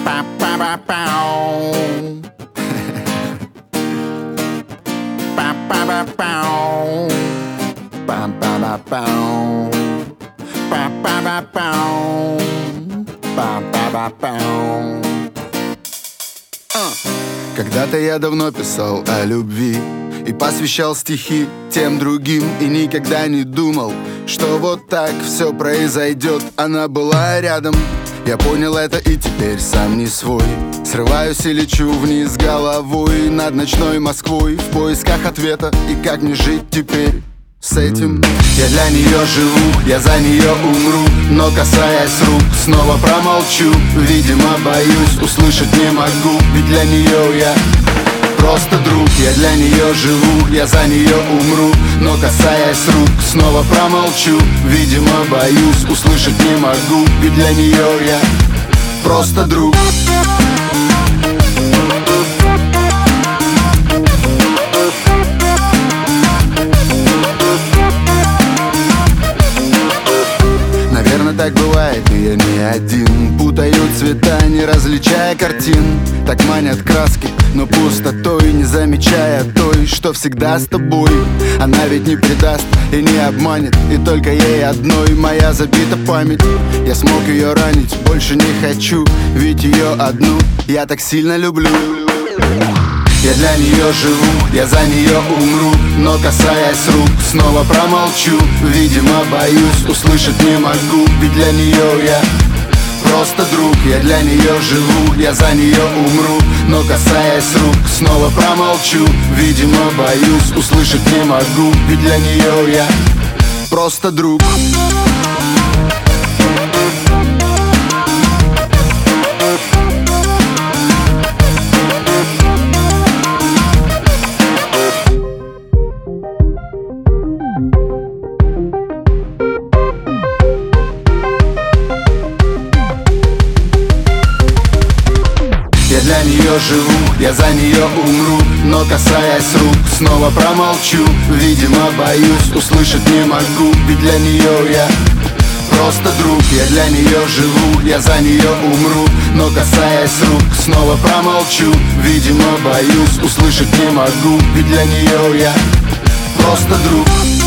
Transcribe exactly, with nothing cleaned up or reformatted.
Когда-то я давно писал о любви и посвящал стихи тем другим, и никогда не думал, что вот так все произойдет. Она была рядом, я понял это и теперь сам не свой. Срываюсь и лечу вниз головой над ночной Москвой в поисках ответа, и как мне жить теперь с этим. Я для нее живу, я за нее умру, но касаясь рук снова промолчу. Видимо, боюсь, услышать не могу, ведь для нее я просто друг. Я для нее живу, я за нее умру, но касаясь рук снова промолчу. Видимо, боюсь, услышать не могу, ведь для нее я просто друг. Так бывает, но я не один. Путаю цвета, не различая картин. Так манят краски, но пустотой, не замечая той, что всегда с тобой. Она ведь не предаст и не обманет, и только ей одной моя забита память. Я смог ее ранить, больше не хочу, ведь ее одну я так сильно люблю. Я для нее живу, я за нее умру, но касаясь рук снова промолчу. Видимо, боюсь, услышать не могу, ведь для нее я просто друг. Я для нее живу, я за нее умру, но касаясь рук снова промолчу. Видимо, боюсь, услышать не могу, ведь для нее я просто друг. Я для нее живу, я за нее умру, но касаясь рук снова промолчу. Видимо, боюсь, услышать не могу, ведь для нее я просто друг. Я для нее живу, я за нее умру, но касаясь рук снова промолчу. Видимо, боюсь, услышать не могу, ведь для нее я просто друг.